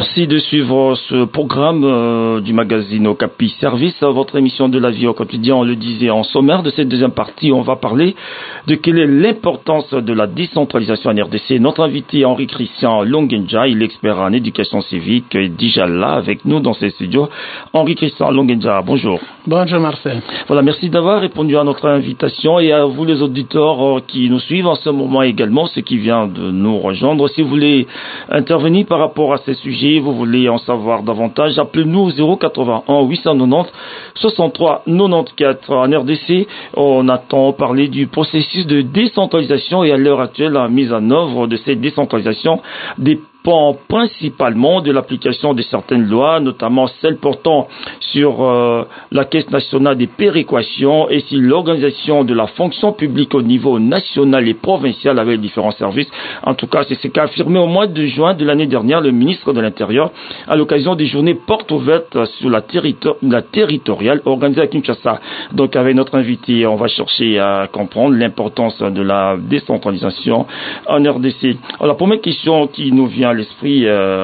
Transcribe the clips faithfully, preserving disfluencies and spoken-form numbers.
Merci de suivre ce programme euh, du magazine Okapi Service, votre émission de la vie au quotidien. On le disait en sommaire de cette deuxième partie, on va parler de quelle est l'importance de la décentralisation en R D C. Notre invité Henri Christian Longenja, il est expert en éducation civique, est déjà là avec nous dans ces studios. Henri Christian Longenja, bonjour. Bonjour Marcel. Voilà, merci d'avoir répondu à notre invitation et à vous les auditeurs euh, qui nous suivent en ce moment également, ceux qui viennent de nous rejoindre. Si vous voulez intervenir par rapport à ces sujets, vous voulez en savoir davantage, appelez-nous au zéro quatre-vingt-un huit cent quatre-vingt-dix soixante-trois quatre-vingt-quatorze. En R D C, on attend parler du processus de décentralisation et à l'heure actuelle, la mise en œuvre de cette décentralisation dépend principalement de l'application de certaines lois, notamment celles portant sur euh, la Caisse nationale des péréquations et sur l'organisation de la fonction publique au niveau national et provincial avec les différents services. En tout cas, c'est ce qu'a affirmé au mois de juin de l'année dernière le ministre de l'Intérieur à l'occasion des journées portes ouvertes sur la, territo- la territoriale organisée à Kinshasa. Donc avec notre invité, on va chercher à comprendre l'importance de la décentralisation en R D C. Alors, la première question qui nous vient à l'esprit, euh,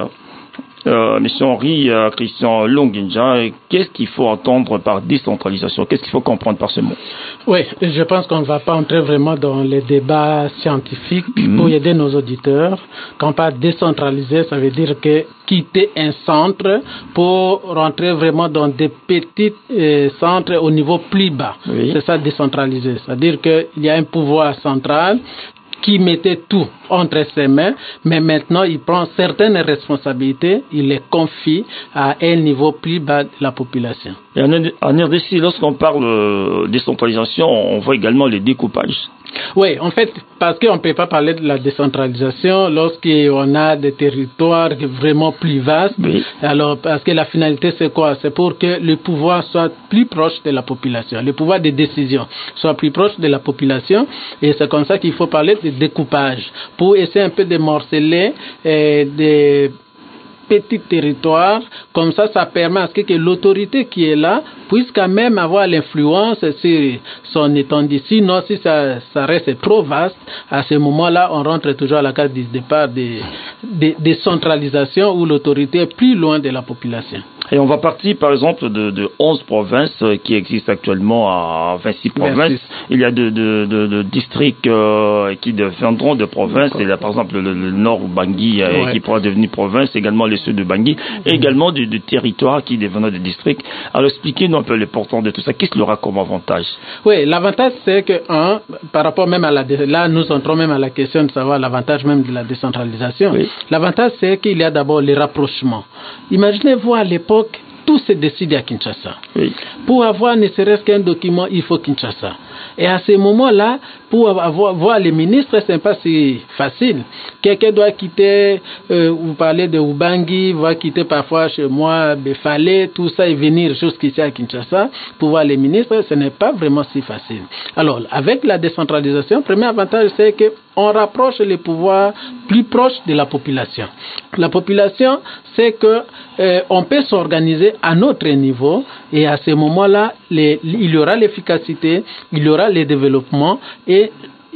euh, M. Henri euh, Christian Longenja, qu'est-ce qu'il faut entendre par décentralisation? Qu'est-ce qu'il faut comprendre par ce mot? Oui, je pense qu'on ne va pas entrer vraiment dans les débats scientifiques mmh. pour aider nos auditeurs. Quand on parle décentraliser, ça veut dire que quitter un centre pour rentrer vraiment dans des petits euh, centres au niveau plus bas. Oui. C'est ça, décentraliser. C'est-à-dire qu'il y a un pouvoir central qui mettait tout entre ses mains, mais maintenant il prend certaines responsabilités, il les confie à un niveau plus bas de la population. Et en R D C, lorsqu'on parle de décentralisation, on voit également les découpages. Oui, en fait, parce qu'on ne peut pas parler de la décentralisation lorsqu'on a des territoires vraiment plus vastes. Oui. Alors, parce que la finalité, c'est quoi? C'est pour que le pouvoir soit plus proche de la population, le pouvoir de décision soit plus proche de la population. Et c'est comme ça qu'il faut parler de découpage, pour essayer un peu de morceler euh, des petits territoires. Comme ça, ça permet à ce que, que l'autorité qui est là puisse quand même avoir l'influence sur son étendue. Sinon, si ça, ça reste trop vaste, à ce moment-là, on rentre toujours à la case du départ des, des, des centralisations où l'autorité est plus loin de la population. Et on va partir, par exemple, de, de onze provinces qui existent actuellement à vingt-six provinces. vingt-six. Il y a de, de, de, de districts euh, qui deviendront de provinces. Il y a, par exemple, le, le nord Bangui euh, ouais. qui pourra devenir province, également le sud de Bangui, et également du, du territoire qui deviendront des districts. Alors, expliquez-nous un peu l'importance de tout ça. Qu'est-ce qu'il y aura comme avantage? Oui, l'avantage, c'est que, un, par rapport même à la... Là, nous entrons même à la question de savoir l'avantage même de la décentralisation. Oui. L'avantage, c'est qu'il y a d'abord les rapprochements. Imaginez-vous à l'époque, tout se décide à Kinshasa. Oui. Pour avoir ne serait-ce qu'un document, il faut Kinshasa. Et à ce moment-là, pour avoir, voir les ministres, ce n'est pas si facile. Quelqu'un doit quitter, euh, vous parlez de Ubangi, va quitter parfois chez moi, Befale, tout ça, et venir jusqu'ici à Kinshasa pour voir les ministres, ce n'est pas vraiment si facile. Alors, avec la décentralisation, le premier avantage, c'est qu'on rapproche les pouvoirs plus proches de la population. La population, c'est que euh, on peut s'organiser à notre niveau et à ce moment-là, les, il y aura l'efficacité, il y aura le développement et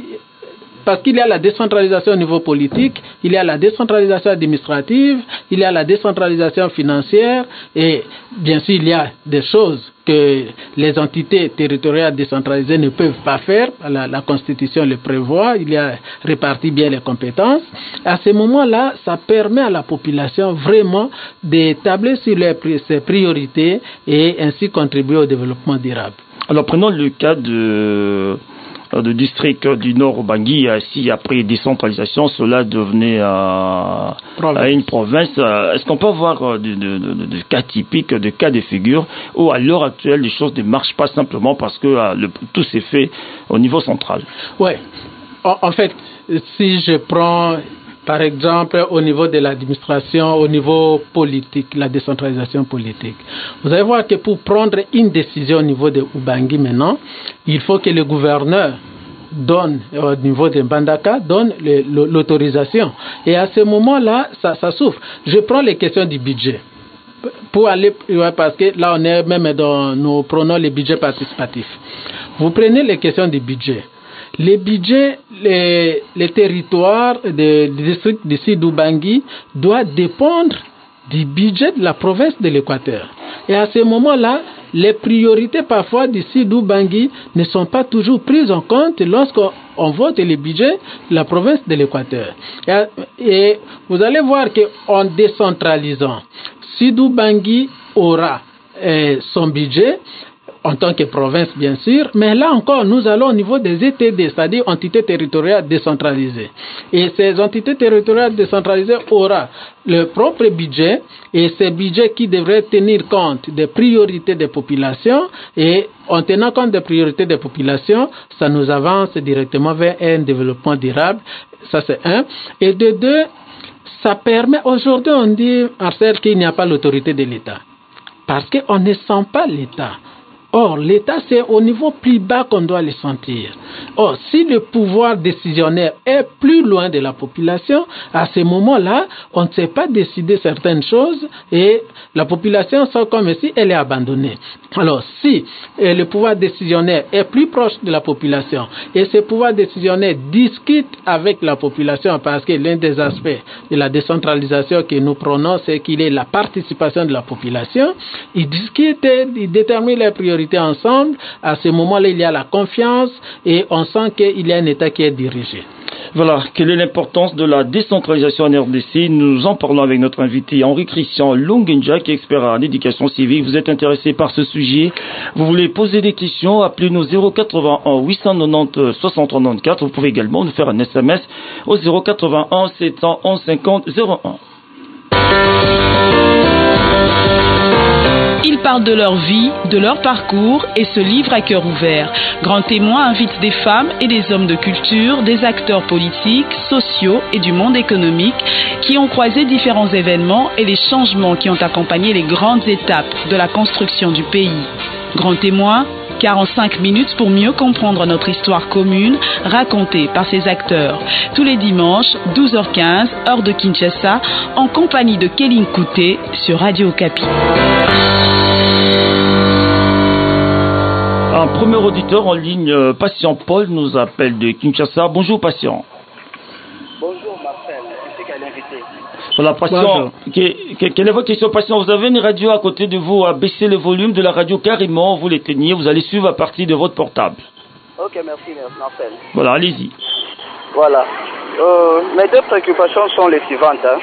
parce qu'il y a la décentralisation au niveau politique, il y a la décentralisation administrative, il y a la décentralisation financière et bien sûr il y a des choses que les entités territoriales décentralisées ne peuvent pas faire, la, la Constitution le prévoit, il y a réparti bien les compétences. À ce moment-là, ça permet à la population vraiment d'établir sur les, ses priorités et ainsi contribuer au développement durable. Alors prenons le cas de... de district du Nord Bangui, si après décentralisation, cela devenait euh, à une province. Est-ce qu'on peut avoir de, de, de, de cas typiques, de cas de figure, où à l'heure actuelle, les choses ne marchent pas simplement parce que euh, le, tout s'est fait au niveau central? Oui. En, en fait, si je prends... Par exemple, au niveau de l'administration, au niveau politique, la décentralisation politique. Vous allez voir que pour prendre une décision au niveau de Ubangi maintenant, il faut que le gouverneur donne, au niveau de Mbandaka, donne le, l'autorisation. Et à ce moment-là, ça, ça souffre. Je prends les questions du budget. Pour aller, parce que là, on est même dans, nous prenons les budgets participatifs. Vous prenez les questions du budget. Les budgets, les, les territoires des districts d'ici d'Ubangi doivent dépendre du budget de la province de l'Équateur. Et à ce moment-là, les priorités parfois du Sidou Bangui ne sont pas toujours prises en compte lorsqu'on on vote le budget de la province de l'Équateur. Et, et vous allez voir qu'en décentralisant, Sidou Bangui aura euh, son budget en tant que province, bien sûr, mais là encore, nous allons au niveau des E T D, c'est-à-dire entités territoriales décentralisées. Et ces entités territoriales décentralisées auront leur propre budget, et ces budgets qui devraient tenir compte des priorités des populations, et en tenant compte des priorités des populations, ça nous avance directement vers un développement durable. Ça, c'est un. Et de deux, ça permet, aujourd'hui, on dit, Marcel, qu'il n'y a pas l'autorité de l'État. Parce qu'on ne sent pas l'État. Or, l'État, c'est au niveau plus bas qu'on doit le sentir. Or, si le pouvoir décisionnaire est plus loin de la population, à ce moment-là, on ne sait pas décider certaines choses et la population sent comme si elle est abandonnée. Alors, si euh, le pouvoir décisionnaire est plus proche de la population et ce pouvoir décisionnaire discute avec la population, parce que l'un des aspects de la décentralisation que nous prenons, c'est qu'il est la participation de la population, ils discutent, ils déterminent les priorités ensemble. À ce moment-là, il y a la confiance et on sent qu'il y a un État qui est dirigé. Voilà, quelle est l'importance de la décentralisation en R D C? Nous en parlons avec notre invité Henri Christian Longenja, qui est expert en éducation civique. Vous êtes intéressé par ce sujet, vous voulez poser des questions, appelez-nous zéro quatre-vingt-un huit cent quatre-vingt-dix soixante trente-quatre. Vous pouvez également nous faire un S M S au zéro quatre-vingt-un sept cent onze cinquante zéro un. Ils parlent de leur vie, de leur parcours et se livrent à cœur ouvert. Grand Témoin invite des femmes et des hommes de culture, des acteurs politiques, sociaux et du monde économique qui ont croisé différents événements et les changements qui ont accompagné les grandes étapes de la construction du pays. Grand Témoin, quarante-cinq minutes pour mieux comprendre notre histoire commune racontée par ces acteurs. Tous les dimanches, douze heures quinze, heure de Kinshasa, en compagnie de Kéline Kouté sur Radio Okapi. Un premier auditeur en ligne, Patient Paul, nous appelle de Kinshasa. Bonjour, Patient. Bonjour, Marcel. C'est qui est l'invité? Voilà, Patient. Quelle est votre question, Patient? Vous avez une radio à côté de vous, à baisser le volume de la radio carrément, vous l'éteignez, vous allez suivre à partir de votre portable. Ok, merci, merci, Marcel. Voilà, allez-y. Voilà. Euh, mes deux préoccupations sont les suivantes. Hein.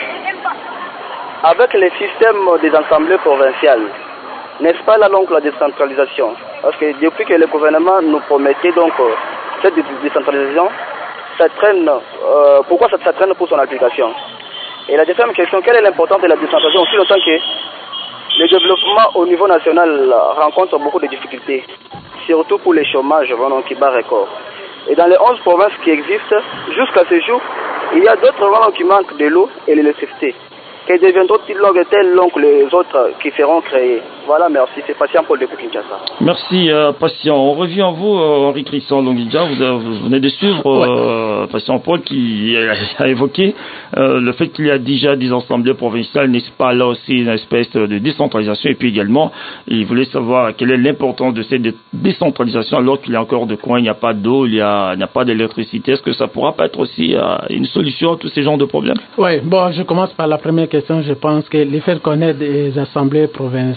Avec les systèmes des assemblées provinciales, n'est-ce pas là donc la décentralisation? Parce que depuis que le gouvernement nous promettait donc euh, cette décentralisation, ça traîne, euh, pourquoi ça, ça traîne pour son application? Et la deuxième question, quelle est l'importance de la décentralisation aussi longtemps que le développement au niveau national rencontre beaucoup de difficultés, surtout pour les chômages vraiment, qui bat record. Et dans les onze provinces qui existent, jusqu'à ce jour, il y a d'autres vraiment qui manquent de l'eau et de l'électricité. Que deviendront-ils donc tels donc les autres qui feront créer? Voilà, merci. C'est Patient Paul de Kinshasa. Merci, euh, Patient. On revient à vous, euh, Henri Christian Longenja. Vous, euh, vous venez de suivre euh, ouais. Patient Paul qui a, a évoqué euh, le fait qu'il y a déjà des assemblées provinciales, n'est-ce pas là aussi une espèce de décentralisation. Et puis également, il voulait savoir quelle est l'importance de cette décentralisation alors qu'il y a encore de coins, il n'y a pas d'eau, il n'y a, a pas d'électricité. Est-ce que ça pourra pas être aussi euh, une solution à tous ces genres de problèmes? Oui, bon, je commence par la première question. Je pense que le fait qu'on ait des assemblées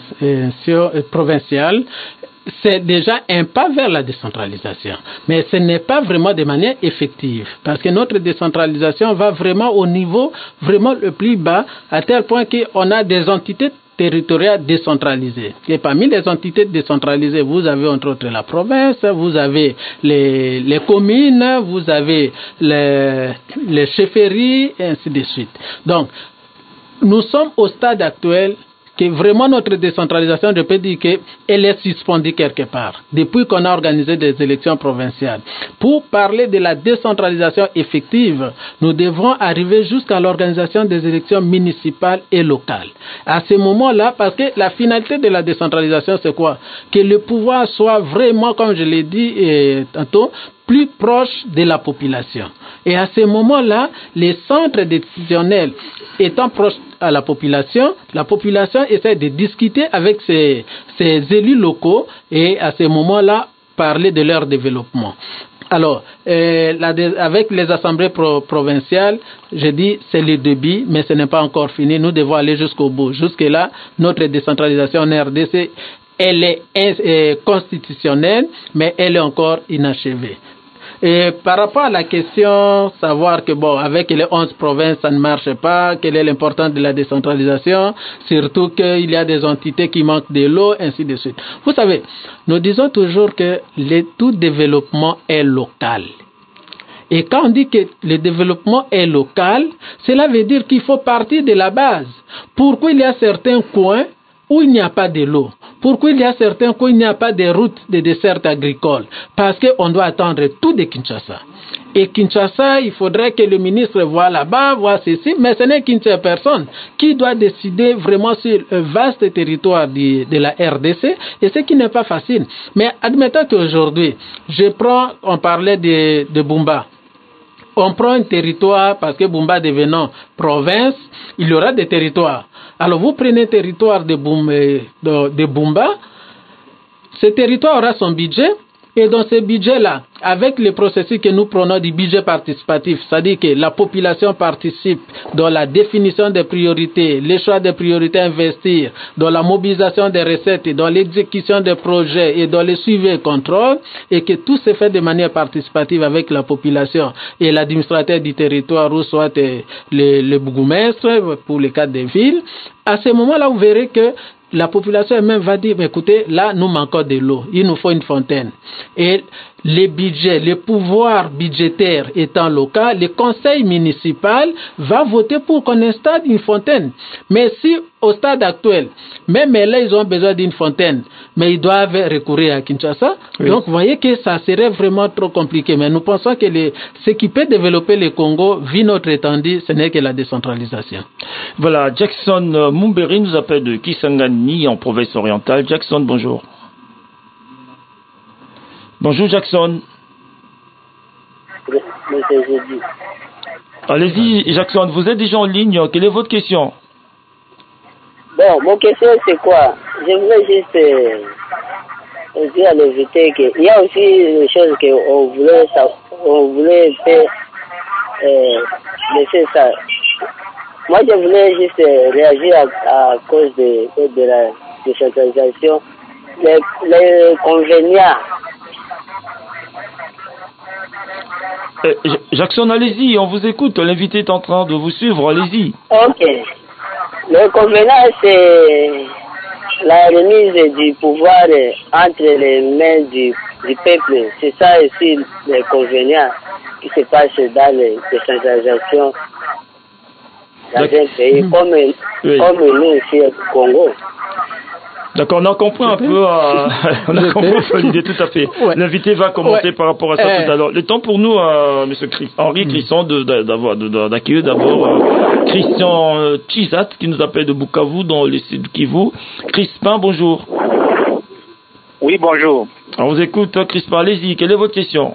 provinciales, c'est déjà un pas vers la décentralisation. Mais ce n'est pas vraiment de manière effective. Parce que notre décentralisation va vraiment au niveau vraiment le plus bas, à tel point qu'on a des entités territoriales décentralisées. Et parmi les entités décentralisées, vous avez entre autres la province, vous avez les, les communes, vous avez les, les chefferies, et ainsi de suite. Donc, nous sommes au stade actuel que vraiment notre décentralisation, je peux dire qu'elle est suspendue quelque part, depuis qu'on a organisé des élections provinciales. Pour parler de la décentralisation effective, nous devrons arriver jusqu'à l'organisation des élections municipales et locales. À ce moment-là, parce que la finalité de la décentralisation, c'est quoi? Que le pouvoir soit vraiment, comme je l'ai dit eh, tantôt, plus proche de la population. Et à ce moment-là, les centres décisionnels étant proches à la population, la population essaie de discuter avec ses, ses élus locaux et à ce moment-là, parler de leur développement. Alors, euh, la, avec les assemblées pro, provinciales, je dis c'est le début, mais ce n'est pas encore fini. Nous devons aller jusqu'au bout. Jusque-là, notre décentralisation en R D C, elle est, est constitutionnelle, mais elle est encore inachevée. Et par rapport à la question, savoir que bon, avec les onze provinces, ça ne marche pas, quelle est l'importance de la décentralisation, surtout qu'il y a des entités qui manquent de l'eau, ainsi de suite. Vous savez, nous disons toujours que le tout développement est local. Et quand on dit que le développement est local, cela veut dire qu'il faut partir de la base. Pourquoi il y a certains coins où il n'y a pas de l'eau? Pourquoi il y a certains coins où il n'y a pas de routes de dessert agricole? Parce qu'on doit attendre tout de Kinshasa. Et Kinshasa, il faudrait que le ministre voit là-bas, voit ceci, mais ce n'est qu'une seule personne qui doit décider vraiment sur un vaste territoire de, de la R D C, et ce qui n'est pas facile. Mais admettons qu'aujourd'hui, je prends, on parlait de, de Bumba. On prend un territoire, parce que Bumba devenant province, il y aura des territoires. Alors vous prenez un territoire de, Boum, de, de Bumba, ce territoire aura son budget, et dans ce budget-là, avec le processus que nous prenons du budget participatif, c'est-à-dire que la population participe dans la définition des priorités, les choix des priorités à investir, dans la mobilisation des recettes, dans l'exécution des projets et dans le suivi et contrôle, et que tout se fait de manière participative avec la population et l'administrateur du territoire, ou soit le, le bourgmestre pour les cas des villes. À ce moment-là, vous verrez que la population elle-même va dire, écoutez, là, nous manquons de l'eau, il nous faut une fontaine. Et les budgets, les pouvoirs budgétaires étant locaux, le conseil municipal va voter pour qu'on installe une fontaine. Mais si, au stade actuel, même là, ils ont besoin d'une fontaine, mais ils doivent recourir à Kinshasa, oui. Donc vous voyez que ça serait vraiment trop compliqué. Mais nous pensons que les, ce qui peut développer le Congo, vu notre étendue, ce n'est que la décentralisation. Voilà, Jackson Mumberi nous appelle de Kisangani en province orientale. Jackson, bonjour. Bonjour Jackson. Allez-y Jackson, vous êtes déjà en ligne. Quelle est votre question? Bon, mon question c'est quoi? J'aimerais juste euh, dire à l'invité qu'il y a aussi des choses qu'on voulait, on voulait faire, euh, laisser ça. Moi je voulais juste euh, réagir à, à cause de, de la décentralisation, les, les convénients. Euh, Jackson, allez-y, on vous écoute. L'invité est en train de vous suivre, allez-y. Ok. Le convenant, c'est la remise du pouvoir entre les mains du, du peuple. C'est ça aussi le convenant qui se passe dans les décentralisations dans un pays comme, oui. comme nous ici au Congo. D'accord, on a compris un peu, euh, on a compris l'idée tout à fait. Ouais. L'invité va commenter ouais. par rapport à ça euh... tout à l'heure. Le temps pour nous, euh, Monsieur Chris, Henri Crisson, de, de, d'avoir, de, d'accueillir d'abord euh, Christian euh, Chizat, qui nous appelle de Bukavu, dans le sud Kivu. Crispin, bonjour. Oui, bonjour. On vous écoute, Crispin, allez-y, quelle est votre question?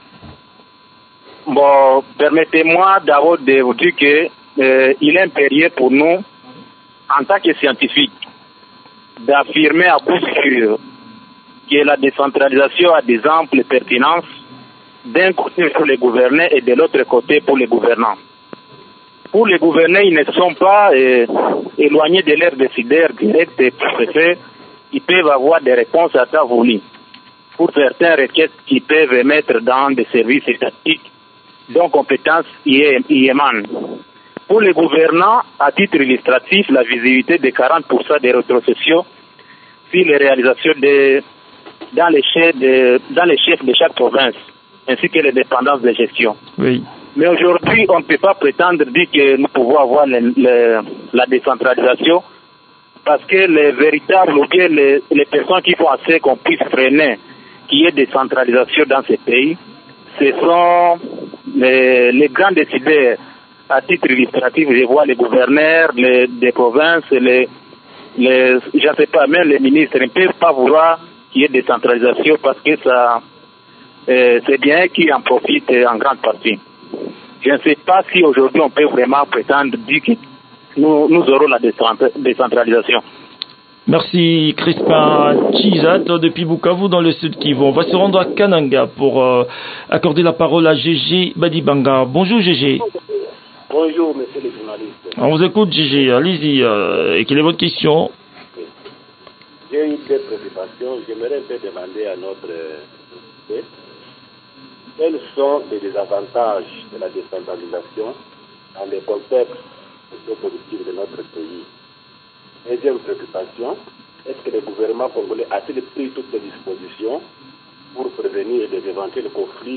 Bon, permettez-moi d'abord de vous dire que euh, il est impérieux pour nous, en tant que scientifiques, d'affirmer à coup sûr que la décentralisation a des amples pertinences, d'un côté pour les gouvernés et de l'autre côté pour les gouvernants. Pour les gouvernés, ils ne sont pas euh, éloignés de leurs décideurs directs et préfets, ils peuvent avoir des réponses à temps voulu. Pour certaines requêtes qu'ils peuvent émettre dans des services étatiques, dont compétences y émanent. Pour les gouvernants, à titre illustratif, la visibilité de quarante pour cent des rétrocessions sur les réalisations de, dans, les chefs de, dans les chefs de chaque province, ainsi que les dépendances de gestion. Oui. Mais aujourd'hui, on ne peut pas prétendre dire que nous pouvons avoir le, le, la décentralisation, parce que les véritables ou bien les, les personnes qui font assez qu'on puisse freiner qu'il y ait décentralisation dans ces pays, ce sont les, les grands décideurs. À titre illustratif, je vois les gouverneurs les, des provinces, les, les, je ne sais pas, même les ministres ne peuvent pas vouloir qu'il y ait décentralisation parce que ça, euh, c'est bien qu'ils en profitent en grande partie. Je ne sais pas si aujourd'hui on peut vraiment prétendre dire que nous, nous aurons la décentralisation. Merci Crispin Chizat depuis Bukavu dans le sud Kivu. On va se rendre à Kananga pour euh, accorder la parole à Gégé Badibanga. Bonjour Gégé. Bonjour monsieur le journaliste. On vous écoute Gégé, allez-y. Euh, et quelle est votre question? J'ai eu des préoccupations. J'aimerais un peu demander à notre euh, quels sont les désavantages de la décentralisation dans les contextes sociopolitiques de notre pays. Deuxième préoccupation, est-ce que le gouvernement congolais a-t-il pris toutes les dispositions pour prévenir des éventuels conflits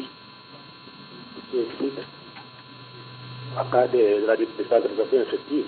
en cas de la décentralisation effective?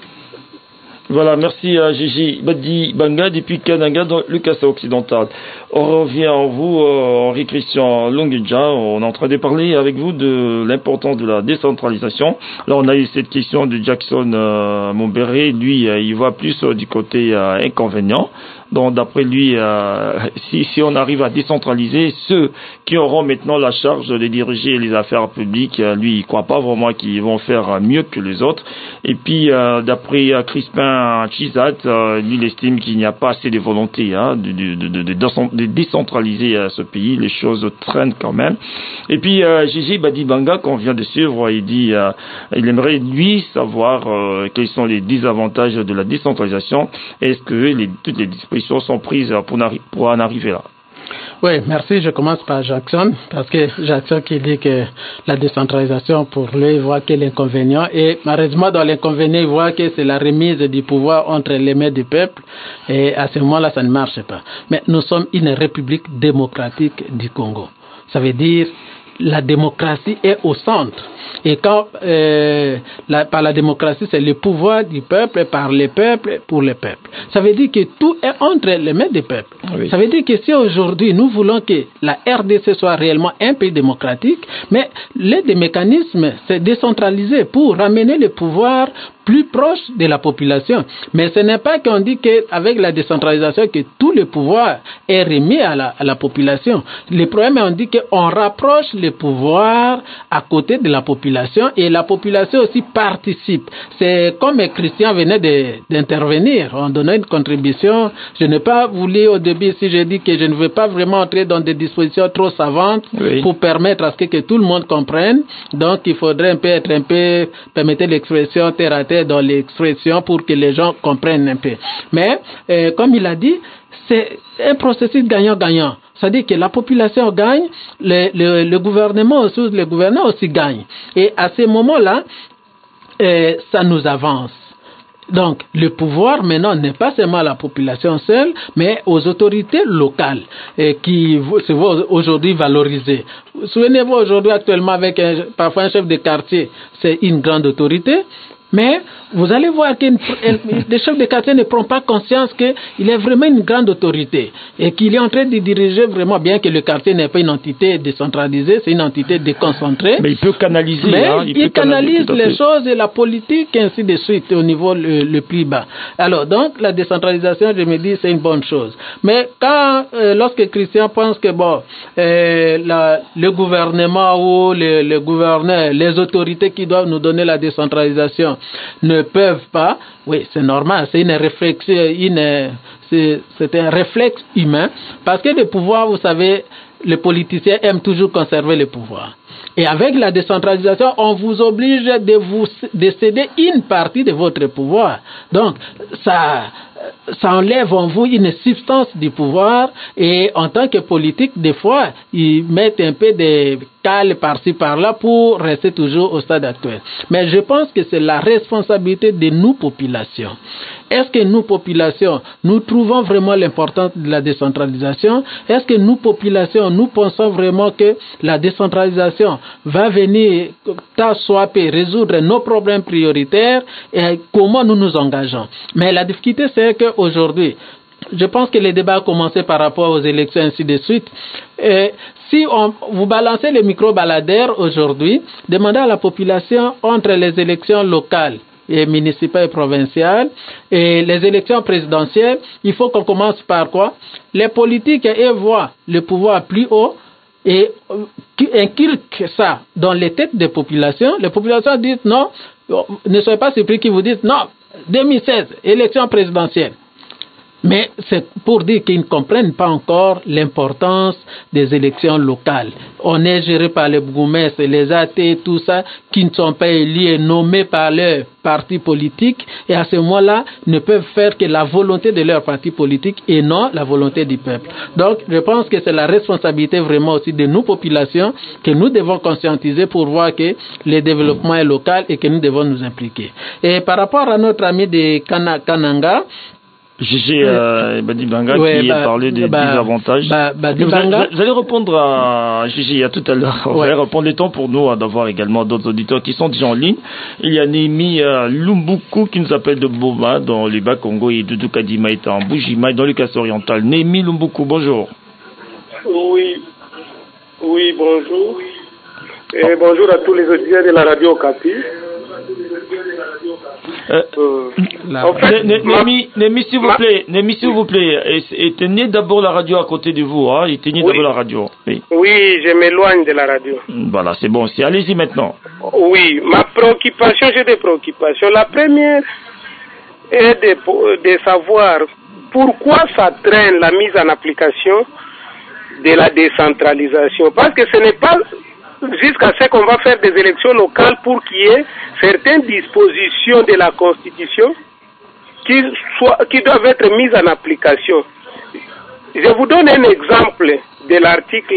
Voilà, merci à Gégé Badi Banga depuis Kananga dans le Kassa occidental. On revient à vous, euh, Henri Christian Longedja. On est en train de parler avec vous de l'importance de la décentralisation. Là, on a eu cette question de Jackson euh, Mombere. Lui, euh, il voit plus euh, du côté euh, inconvénient. Donc, d'après lui, euh, si, si on arrive à décentraliser ceux qui auront maintenant la charge de diriger les affaires publiques, euh, lui, il croit pas vraiment qu'ils vont faire mieux que les autres. Et puis, euh, d'après euh, Crispin Chizat, euh, lui, il estime qu'il n'y a pas assez de volonté hein, de, de, de, de, de décentraliser euh, ce pays. Les choses traînent quand même. Et puis, euh, Gégé Badibanga, qu'on vient de suivre, il dit, euh, il aimerait lui savoir euh, quels sont les désavantages de la décentralisation. Est-ce que les, toutes les dispositions sont prises pour, pour en arriver là? Oui, merci. Je commence par Jackson, parce que Jackson qui dit que la décentralisation, pour lui, il voit que l'inconvénient, et malheureusement, dans l'inconvénient, il voit que c'est la remise du pouvoir entre les mains du peuple, et à ce moment-là, ça ne marche pas. Mais nous sommes une république démocratique du Congo. Ça veut dire la démocratie est au centre. Et quand, euh, la, par la démocratie, c'est le pouvoir du peuple, par les peuples, pour les peuples. Ça veut dire que tout est entre les mains des peuples. Oui. Ça veut dire que si aujourd'hui nous voulons que la R D C soit réellement un pays démocratique, mais l'un des mécanismes, c'est décentraliser pour ramener le pouvoir plus proche de la population. Mais ce n'est pas qu'on dit qu'avec la décentralisation, que tout le pouvoir est remis à la, à la population. Le problème, on dit qu'on rapproche le pouvoir à côté de la population et la population aussi participe. C'est comme Christian venait de, d'intervenir. On donnait une contribution. Je n'ai pas voulu au début, si je dis que je ne veux pas vraiment entrer dans des dispositions trop savantes oui. pour permettre à ce que, que tout le monde comprenne. Donc, il faudrait un peu être un peu, permettez l'expression terre à terre dans l'expression pour que les gens comprennent un peu. Mais, euh, comme il a dit, c'est un processus gagnant-gagnant. C'est-à-dire que la population gagne, le, le, le gouvernement aussi, le gouverneur aussi gagne. Et à ce moment-là, euh, ça nous avance. Donc, le pouvoir maintenant n'est pas seulement à la population seule, mais aux autorités locales et qui se voient aujourd'hui valorisées. Souvenez-vous aujourd'hui actuellement avec un, parfois un chef de quartier, c'est une grande autorité. Mais vous allez voir que les chefs de quartier ne prennent pas conscience qu'il est vraiment une grande autorité et qu'il est en train de diriger vraiment, bien que le quartier n'est pas une entité décentralisée, c'est une entité déconcentrée. Mais il peut canaliser. Mais hein, il, il il peut canalise les choses et la politique, ainsi de suite, au niveau le, le plus bas. Alors, donc, la décentralisation, je me dis, c'est une bonne chose. Mais quand, euh, lorsque Christian pense que, bon, euh, la, le gouvernement ou le, le gouverneur, les autorités qui doivent nous donner la décentralisation, ne peuvent pas, oui, c'est normal, c'est une réflexion, une, c'est, c'est un réflexe humain, parce que le pouvoir, vous savez, les politiciens aiment toujours conserver le pouvoir. Et avec la décentralisation, on vous oblige de vous de céder une partie de votre pouvoir. Donc, ça, ça enlève en vous une substance du pouvoir et en tant que politique, des fois, ils mettent un peu de cale par-ci par-là pour rester toujours au stade actuel. Mais je pense que c'est la responsabilité de nous, populations. Est-ce que nous, populations, nous trouvons vraiment l'importance de la décentralisation? Est-ce que nous, populations, nous pensons vraiment que la décentralisation va venir, tant soit peu, résoudre nos problèmes prioritaires et comment nous nous engageons? Mais la difficulté, c'est qu'aujourd'hui, je pense que les débats ont commencé par rapport aux élections, ainsi de suite. Et si on, vous balancez les micro-baladères aujourd'hui, demandez à la population entre les élections locales et municipales et provinciales et les élections présidentielles, il faut qu'on commence par quoi? Les politiques et voient le pouvoir plus haut et inculquent ça dans les têtes des populations. Les populations disent non, ne soyez pas surpris qu'ils vous disent non, deux mille seize, élection présidentielle. Mais c'est pour dire qu'ils ne comprennent pas encore l'importance des élections locales. On est géré par les bourgmestres, les athées, tout ça, qui ne sont pas élus et nommés par leur parti politique, et à ce moment-là, ne peuvent faire que la volonté de leur parti politique et non la volonté du peuple. Donc, je pense que c'est la responsabilité vraiment aussi de nous, populations, que nous devons conscientiser pour voir que le développement est local et que nous devons nous impliquer. Et par rapport à notre ami de Kana, Kananga, Gégé euh, Badibanga ouais, qui bah, a parlé des bah, désavantages. Bah, bah, vous, allez, vous allez répondre à Gégé à tout à l'heure. On ouais. va reprendre le temps pour nous hein, d'avoir également d'autres auditeurs qui sont déjà en ligne. Il y a Némi euh, Lumbuku qui nous appelle de Boma dans le Bas-Congo et Doudou Kadima est en Bujima dans le Kassai oriental. Némi Lumbuku, bonjour. Oui, oui, bonjour. Et oh. Bonjour à tous les auditeurs de la radio Okapi. Euh, euh, en fait, Némi, Némi, s'il vous plaît, Némi, s'il vous plaît, éteignez d'abord la radio à côté de vous, hein, éteignez oui. d'abord la radio. Oui, oui je m'éloigne de la radio. Voilà, c'est bon, c'est, allez-y maintenant. Oui, ma préoccupation, j'ai des préoccupations. La première est de, de savoir pourquoi ça traîne la mise en application de la décentralisation. Parce que ce n'est pas jusqu'à ce qu'on va faire des élections locales pour qu'il y ait certaines dispositions de la Constitution qui, soient, qui doivent être mises en application. Je vous donne un exemple de l'article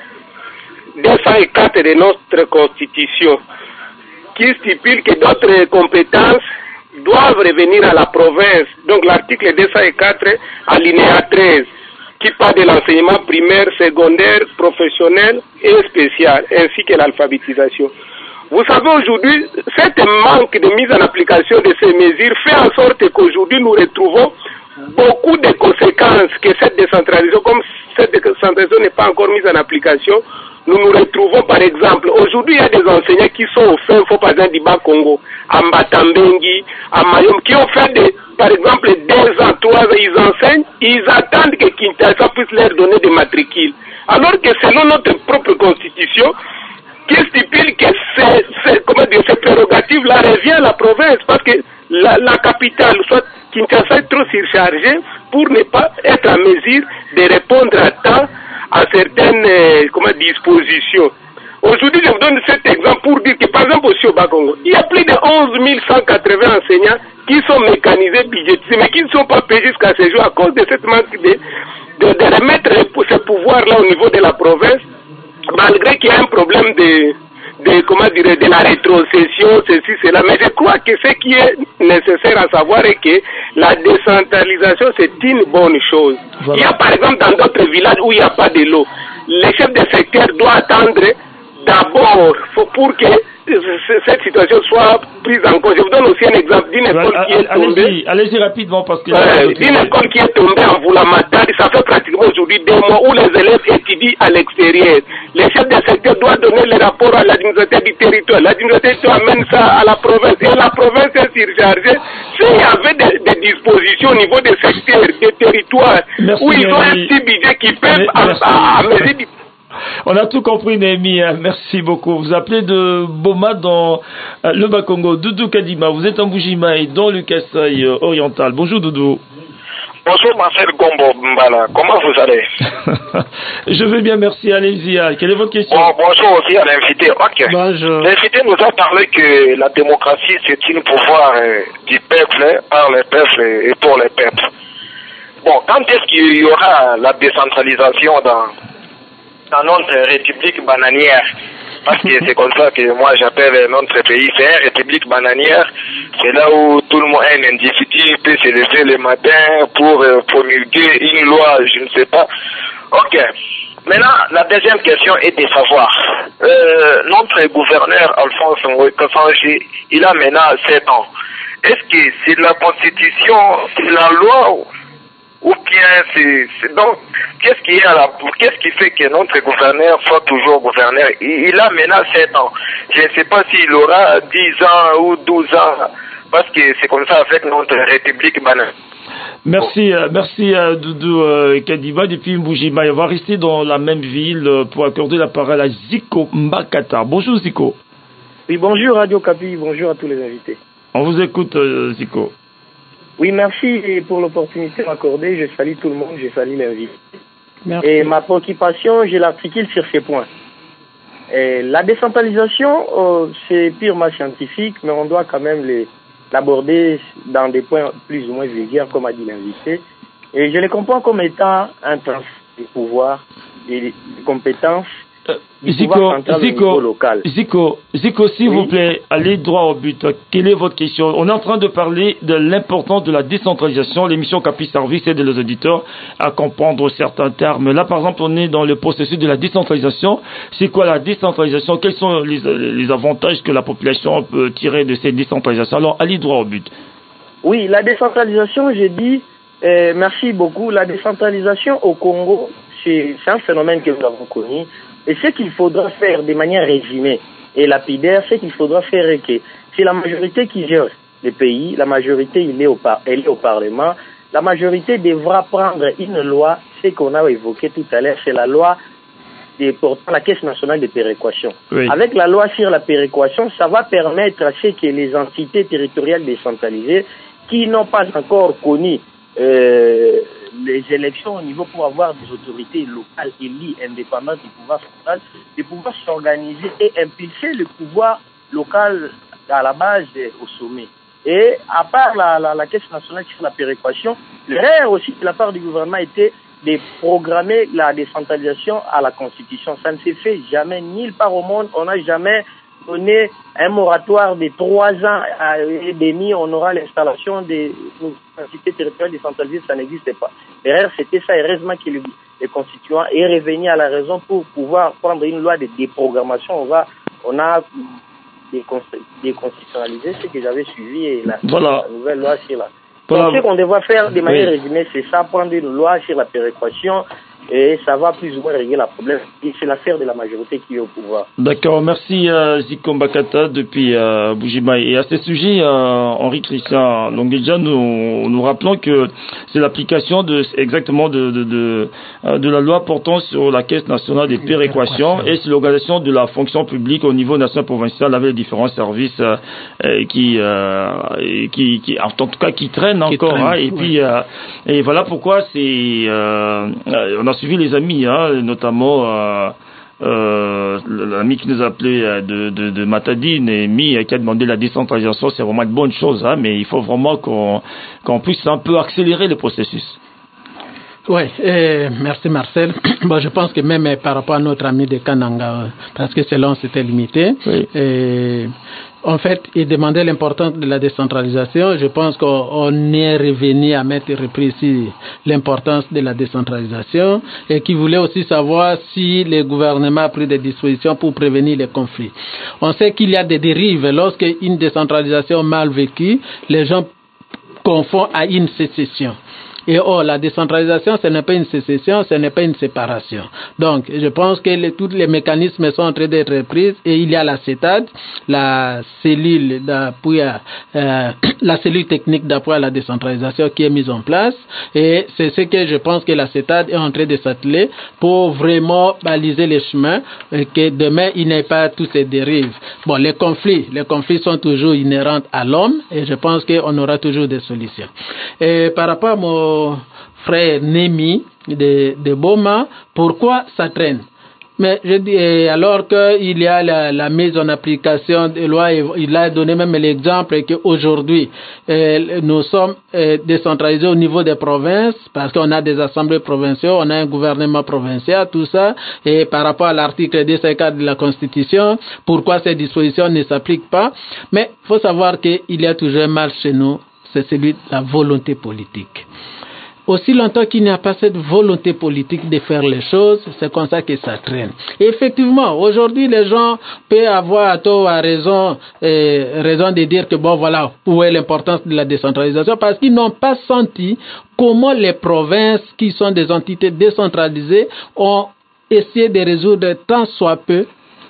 deux cent quatre de notre Constitution qui stipule que d'autres compétences doivent revenir à la province. Donc l'article deux cent quatre, alinéa treize, qui parle de l'enseignement primaire, secondaire, professionnel et spécial, ainsi que l'alphabétisation. Vous savez, aujourd'hui, cette manque de mise en application de ces mesures fait en sorte qu'aujourd'hui, nous retrouvons beaucoup de conséquences que cette décentralisation, comme cette décentralisation n'est pas encore mise en application, nous nous retrouvons, par exemple, aujourd'hui, il y a des enseignants qui sont au fin fond, par exemple, du Bas-Congo, à Mbatambengi, à Mayom, qui ont fait, des, par exemple, deux ans, trois ans, ils enseignent, ils attendent que Kinshasa puisse leur donner des matricules. Alors que selon notre propre constitution, qui stipule que ces, ces, comment dire, ces prérogatives-là reviennent à la province, parce que la, la capitale, soit Kinshasa, est trop surchargée pour ne pas être en mesure de répondre à temps à certaines euh, comment, dispositions. Aujourd'hui, je vous donne cet exemple pour dire que, par exemple, aussi au Bas-Congo, il y a plus de onze mille cent quatre-vingts enseignants qui sont mécanisés, budgétisés, mais qui ne sont pas payés jusqu'à ce jour à cause de cette manque de, de, de remettre ce pouvoir-là au niveau de la province, malgré qu'il y a un problème de, de comment dire, de la rétrocession, ceci, cela. Mais je crois que ce qui est nécessaire à savoir est que la décentralisation, c'est une bonne chose. Voilà. Il y a par exemple dans d'autres villages où il n'y a pas de l'eau, les chefs de secteur doivent attendre d'abord pour que cette situation soit prise en compte. Je vous donne aussi un exemple d'une école voilà, qui est tombée. Allez-y, allez-y rapidement parce que... Euh, d'une école qui est tombée en Voulamatari, ça fait pratiquement aujourd'hui deux mois où les élèves étudient à l'extérieur. Les chefs de secteur doivent donner les rapports à l'administrateur du territoire. L'administrateur amène ça à la province. Et la province est surchargée. S'il y avait des, des dispositions au niveau des secteurs, des territoires, merci, où ils ont un petit budget qui peut à mesure du... On a tout compris, Némi. Merci beaucoup. Vous appelez de Boma dans euh, le Bas-Congo. Doudou Kadima, vous êtes en Bujima et dans le Kassai euh, oriental. Bonjour, Doudou. Bonjour, Marcel Gombo Mbala. Comment vous allez? Je vais bien, merci. Allez-y. Quelle est votre question? Bon, bonjour aussi à l'invité. Ok. Bonjour. L'invité nous a parlé que la démocratie, c'est un pouvoir euh, du peuple, par les peuples et pour les peuples. Bon, quand est-ce qu'il y aura la décentralisation dans... dans notre république bananière, parce que c'est comme ça que moi j'appelle notre pays, c'est une république bananière, c'est là où tout le monde, un individu peut se lever le matin pour euh, promulguer une loi, je ne sais pas. Ok. Maintenant, la deuxième question est de savoir, euh, notre gouverneur Alphonse Ngoï-Kassanji, il a maintenant sept ans. Est-ce que c'est la constitution, c'est la loi ou bien c'est, c'est donc qu'est-ce qui est à la, qu'est-ce qui fait que notre gouverneur soit toujours gouverneur? Il, il a maintenant sept ans. Je ne sais pas s'il aura dix ans ou douze ans, parce que c'est comme ça avec notre république banane. Merci, euh, merci euh, Doudou euh, Kadima depuis Mbujima. On va rester dans la même ville euh, pour accorder la parole à Zico Mbakata. Bonjour Zico. Oui, bonjour Radio Kapi, bonjour à tous les invités. On vous écoute euh, Zico. Oui, merci pour l'opportunité accordée. Je salue tout le monde, je salue l'invité. Merci. Et ma préoccupation, je l'articule sur ces points. Et la décentralisation, euh, c'est purement scientifique, mais on doit quand même les, l'aborder dans des points plus ou moins vulgaires, comme a dit l'invité. Et je les comprends comme étant un transfert de pouvoir et de compétences du Zico, pouvoir central au niveau local. Zico, Zico, s'il oui. vous plaît, allez droit au but. Quelle est votre question? On est en train de parler de l'importance de la décentralisation. L'émission Capi Service aide les auditeurs à comprendre certains termes. Là, par exemple, on est dans le processus de la décentralisation. C'est quoi la décentralisation? Quels sont les, les avantages que la population peut tirer de cette décentralisation? Alors, allez droit au but. Oui, la décentralisation, j'ai dit, euh, merci beaucoup. La décentralisation au Congo, c'est, c'est un phénomène que nous avons connu. Et ce qu'il faudra faire de manière résumée et lapidaire, ce qu'il faudra faire est que c'est la majorité qui gère le pays, la majorité il est au par, elle est au Parlement, la majorité devra prendre une loi, ce qu'on a évoqué tout à l'heure, c'est la loi de portant la Caisse nationale de péréquation. Oui. Avec la loi sur la péréquation, ça va permettre à ce que les entités territoriales décentralisées qui n'ont pas encore connu euh, les élections au niveau pour avoir des autorités locales élues indépendantes du pouvoir central, de pouvoir s'organiser et impulser le pouvoir local à la base au sommet. Et à part la, la, la Caisse nationale sur la péréquation, l'erreur aussi de la part du gouvernement était de programmer la décentralisation à la Constitution. Ça ne s'est fait jamais, nulle part au monde. On n'a jamais donné un moratoire de trois ans et demi, on aura l'installation des entités territoriales décentralisées, ça n'existait pas. L'erreur, c'était ça. Heureusement que le, le constituant est revenu à la raison pour pouvoir prendre une loi de déprogrammation. On va, on a déconstitutionnalisé ce que j'avais suivi et la, voilà. la nouvelle loi sur la... Voilà. Donc, ce qu'on devrait faire de manière oui. résumée, c'est ça, prendre une loi sur la péréquation, et ça va plus ou moins régler le problème. Et c'est l'affaire de la majorité qui est au pouvoir. D'accord, merci euh, Zico Mbakata depuis euh, Bujimaï. Et à ce sujet, euh, Henri Christian, donc déjà nous nous rappelons que c'est l'application de exactement de de de, euh, de la loi portant sur la Caisse nationale des péréquations et sur l'organisation de la fonction publique au niveau national provincial avec les différents services euh, qui euh, qui qui en tout cas qui traînent qui encore. Traîne, hein, et oui. puis euh, et voilà pourquoi c'est euh, on a suivi les amis, hein, notamment euh, euh, l'ami qui nous a appelé de, de, de Matadi, Némi, qui a demandé la décentralisation. C'est vraiment une bonne chose, hein, mais il faut vraiment qu'on, qu'on puisse un peu accélérer le processus. Oui, eh, merci Marcel. Bon, je pense que même eh, par rapport à notre ami de Kananga, parce que selon c'était limité, oui. eh, en fait, il demandait l'importance de la décentralisation. Je pense qu'on est revenu à mettre repris ici l'importance de la décentralisation et qui voulait aussi savoir si le gouvernement a pris des dispositions pour prévenir les conflits. On sait qu'il y a des dérives. Lorsque une décentralisation mal vécue, les gens confondent à une sécession. Et oh, la décentralisation, ce n'est pas une sécession, ce n'est pas une séparation. Donc, je pense que les, tous les mécanismes sont en train d'être pris et il y a la CETAD, la cellule d'appui, à, euh, la cellule technique d'appui à la décentralisation qui est mise en place. Et c'est ce que je pense que la CETAD est en train de s'atteler pour vraiment baliser les chemins et que demain il n'y ait pas toutes ces dérives. Bon, les conflits, les conflits sont toujours inhérents à l'homme et je pense qu'on aura toujours des solutions. Et par rapport à mon frère Némi de, de Boma, pourquoi ça traîne? Mais je dis, alors qu'il y a la, la mise en application des lois, il a donné même l'exemple qu'aujourd'hui, euh, nous sommes euh, décentralisés au niveau des provinces, parce qu'on a des assemblées provinciales, on a un gouvernement provincial, tout ça, et par rapport à l'article deux cent quatre de la Constitution, pourquoi ces dispositions ne s'appliquent pas? Mais il faut savoir qu'il y a toujours un mal chez nous, c'est celui de la volonté politique. Aussi longtemps qu'il n'y a pas cette volonté politique de faire les choses, c'est comme ça que ça traîne. Et effectivement, aujourd'hui, les gens peuvent avoir à tort ou à raison, euh, raison de dire que bon, voilà, où est l'importance de la décentralisation, parce qu'ils n'ont pas senti comment les provinces, qui sont des entités décentralisées, ont essayé de résoudre tant soit peu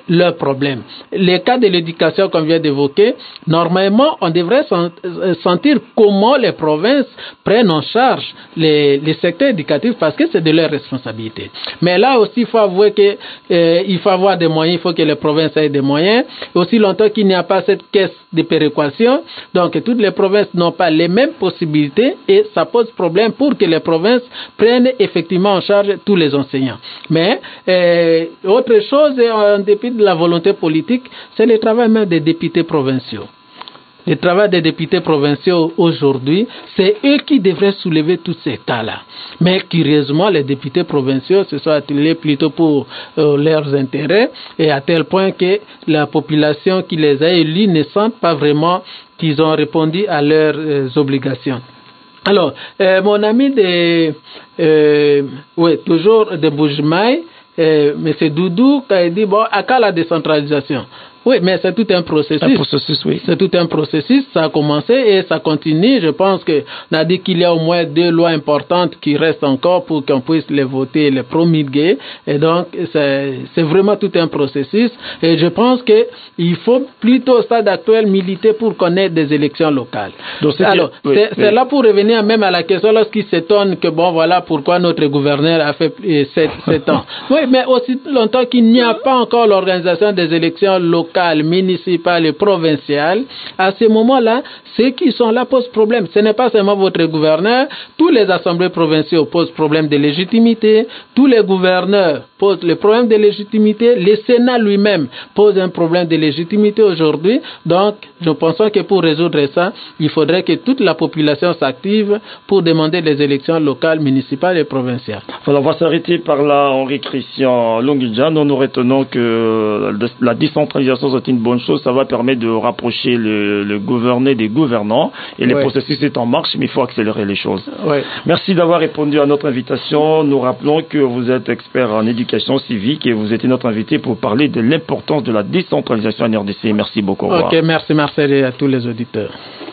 leurs problèmes. Les cas de l'éducation qu'on vient d'évoquer, normalement, on devrait sentir comment les provinces prennent en charge les, les secteurs éducatifs parce que c'est de leur responsabilité. Mais là aussi, il faut avouer que euh, il faut avoir des moyens, il faut que les provinces aient des moyens. Aussi longtemps qu'il n'y a pas cette caisse de péréquation, donc toutes les provinces n'ont pas les mêmes possibilités et ça pose problème pour que les provinces prennent effectivement en charge tous les enseignants. Mais euh, autre chose, en dépit de la volonté politique, c'est le travail même des députés provinciaux. Le travail des députés provinciaux aujourd'hui, c'est eux qui devraient soulever tous ces cas-là. Mais curieusement, les députés provinciaux se sont attelés plutôt pour euh, leurs intérêts et à tel point que la population qui les a élus ne sent pas vraiment qu'ils ont répondu à leurs euh, obligations. Alors, euh, mon ami de, euh, oui, toujours de Bujimaï, euh, M. Doudou, qui a dit, bon, à quand la décentralisation? Oui, mais c'est tout un processus. Un processus, oui. C'est tout un processus. Ça a commencé et ça continue. Je pense que on a dit qu'il y a au moins deux lois importantes qui restent encore pour qu'on puisse les voter, les promulguer. Et donc, c'est, c'est vraiment tout un processus. Et je pense que il faut plutôt au stade actuel militer pour qu'on ait des élections locales. Donc, c'est Alors, que, oui, c'est, oui. c'est là pour revenir même à la question lorsqu'il s'étonne que bon, voilà pourquoi notre gouverneur a fait sept, sept ans. Oui, mais aussi longtemps qu'il n'y a pas encore l'organisation des élections locales, municipales et provinciales, à ce moment-là, ceux qui sont là posent problème. Ce n'est pas seulement votre gouverneur, tous les assemblées provinciales posent problème de légitimité, tous les gouverneurs posent le problème de légitimité, le Sénat lui-même pose un problème de légitimité aujourd'hui. Donc, je pense que pour résoudre ça, il faudrait que toute la population s'active pour demander les élections locales, municipales et provinciales. Voilà, on va s'arrêter par là, Henri Christian Longidja. Nous nous retenons que la décentralisation c'est une bonne chose, ça va permettre de rapprocher le, le gouverné des gouvernants et le ouais. processus est en marche, mais il faut accélérer les choses. Ouais. Merci d'avoir répondu à notre invitation. Nous rappelons que vous êtes expert en éducation civique et vous étiez notre invité pour parler de l'importance de la décentralisation en R D C. Merci beaucoup. Ok, merci Marcel et à tous les auditeurs.